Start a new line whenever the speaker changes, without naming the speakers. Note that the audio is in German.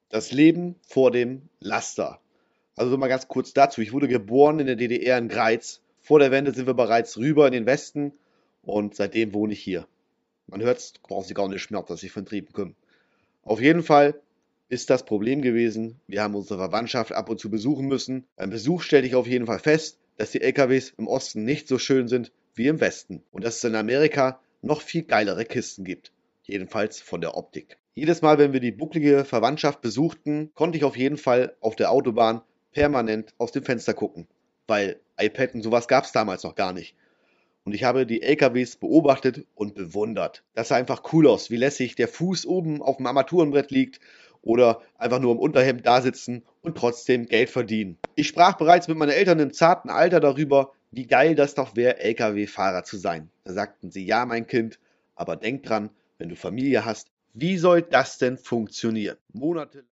Das Leben vor dem Laster. Also mal ganz kurz dazu. Ich wurde geboren in der DDR in Greiz. Vor der Wende sind wir bereits rüber in den Westen und seitdem wohne ich hier. Man hört es, braucht sich gar nicht mehr, dass ich von Trieben komme. Auf jeden Fall ist das Problem gewesen, wir haben unsere Verwandtschaft ab und zu besuchen müssen. Beim Besuch stellte ich auf jeden Fall fest, dass die LKWs im Osten nicht so schön sind wie im Westen und dass es in Amerika noch viel geilere Kisten gibt. Jedenfalls von der Optik. Jedes Mal, wenn wir die bucklige Verwandtschaft besuchten, konnte ich auf jeden Fall auf der Autobahn permanent aus dem Fenster gucken, weil iPad und sowas gab es damals noch gar nicht. Und ich habe die LKWs beobachtet und bewundert. Das sah einfach cool aus, wie lässig der Fuß oben auf dem Armaturenbrett liegt oder einfach nur im Unterhemd da sitzen und trotzdem Geld verdienen. Ich sprach bereits mit meinen Eltern im zarten Alter darüber, wie geil das doch wäre, LKW-Fahrer zu sein. Da sagten sie, ja, mein Kind, aber denk dran, wenn du Familie hast, wie soll das denn funktionieren? Monate